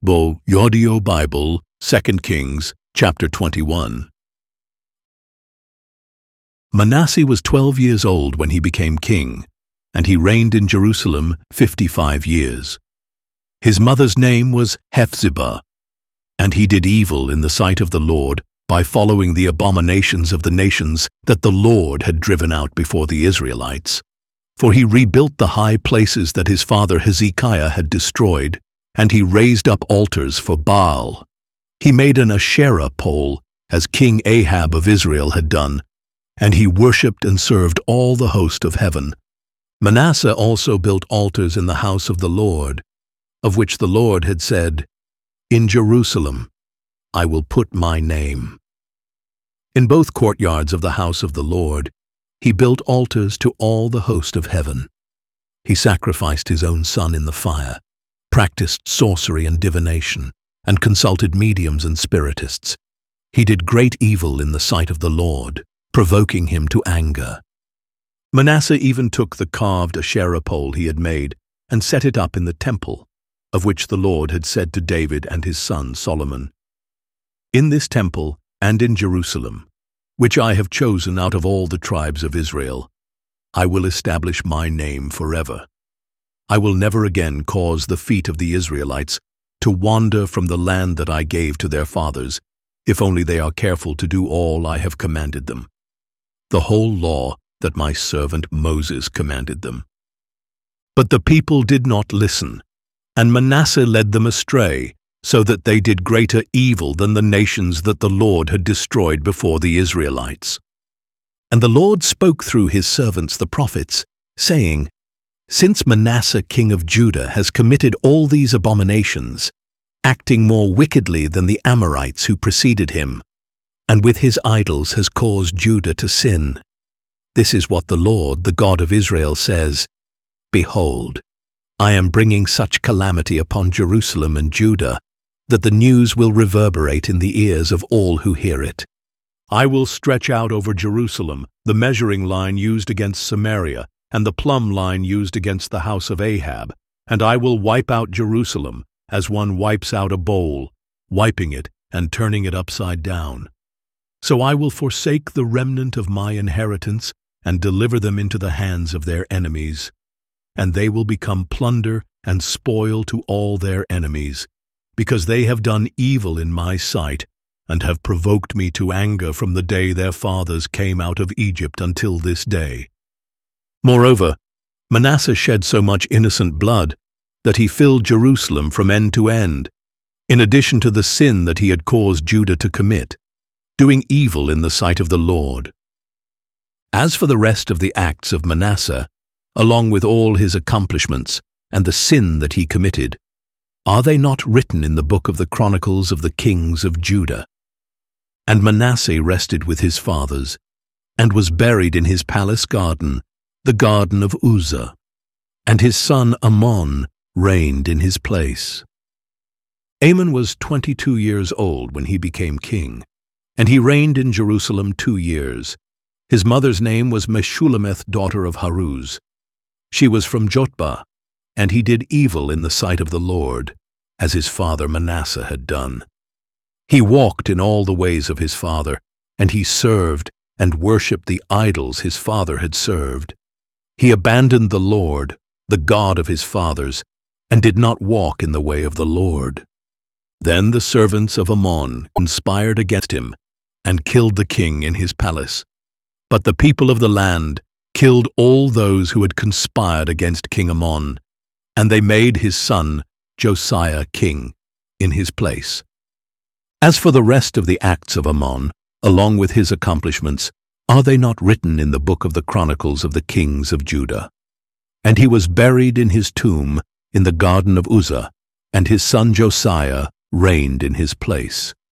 Bo Audio Bible, 2 Kings, chapter 21. Manasseh was 12 years old when he became king, and he reigned in Jerusalem 55 years. His mother's name was Hephzibah, and he did evil in the sight of the Lord by following the abominations of the nations that the Lord had driven out before the Israelites. For he rebuilt the high places that his father Hezekiah had destroyed, and he raised up altars for Baal. He made an Asherah pole, as King Ahab of Israel had done, and he worshipped and served all the host of heaven. Manasseh also built altars in the house of the Lord, of which the Lord had said, "In Jerusalem I will put my name." In both courtyards of the house of the Lord, he built altars to all the host of heaven. He sacrificed his own son in the fire, practiced sorcery and divination, and consulted mediums and spiritists. He did great evil in the sight of the Lord, provoking him to anger. Manasseh even took the carved Asherah pole he had made and set it up in the temple, of which the Lord had said to David and his son Solomon, "In this temple and in Jerusalem, which I have chosen out of all the tribes of Israel, I will establish my name forever. I will never again cause the feet of the Israelites to wander from the land that I gave to their fathers, if only they are careful to do all I have commanded them, the whole law that my servant Moses commanded them." But the people did not listen, and Manasseh led them astray, so that they did greater evil than the nations that the Lord had destroyed before the Israelites. And the Lord spoke through his servants the prophets, saying, "Since Manasseh king of Judah has committed all these abominations, acting more wickedly than the Amorites who preceded him, and with his idols has caused Judah to sin, this is what the Lord, the God of Israel, says, Behold, I am bringing such calamity upon Jerusalem and Judah, that the news will reverberate in the ears of all who hear it. I will stretch out over Jerusalem the measuring line used against Samaria, and the plumb line used against the house of Ahab, and I will wipe out Jerusalem as one wipes out a bowl, wiping it and turning it upside down. So I will forsake the remnant of my inheritance and deliver them into the hands of their enemies, and they will become plunder and spoil to all their enemies, because they have done evil in my sight and have provoked me to anger from the day their fathers came out of Egypt until this day. Moreover, Manasseh shed so much innocent blood that he filled Jerusalem from end to end, in addition to the sin that he had caused Judah to commit, doing evil in the sight of the Lord. As for the rest of the acts of Manasseh, along with all his accomplishments and the sin that he committed, are they not written in the book of the Chronicles of the kings of Judah? And Manasseh rested with his fathers, and was buried in his palace garden, the garden of Uzzah, and his son Amon reigned in his place. Amon was 22 years old when he became king, and he reigned in Jerusalem 2 years. His mother's name was Meshullemeth, daughter of Haruz. She was from Jotbah, and he did evil in the sight of the Lord, as his father Manasseh had done. He walked in all the ways of his father, and he served and worshipped the idols his father had served. He abandoned the Lord, the God of his fathers, and did not walk in the way of the Lord. Then the servants of Amon conspired against him, and killed the king in his palace. But the people of the land killed all those who had conspired against King Amon, and they made his son Josiah king in his place. As for the rest of the acts of Amon, along with his accomplishments, are they not written in the book of the Chronicles of the kings of Judah? And he was buried in his tomb in the garden of Uzzah, and his son Josiah reigned in his place.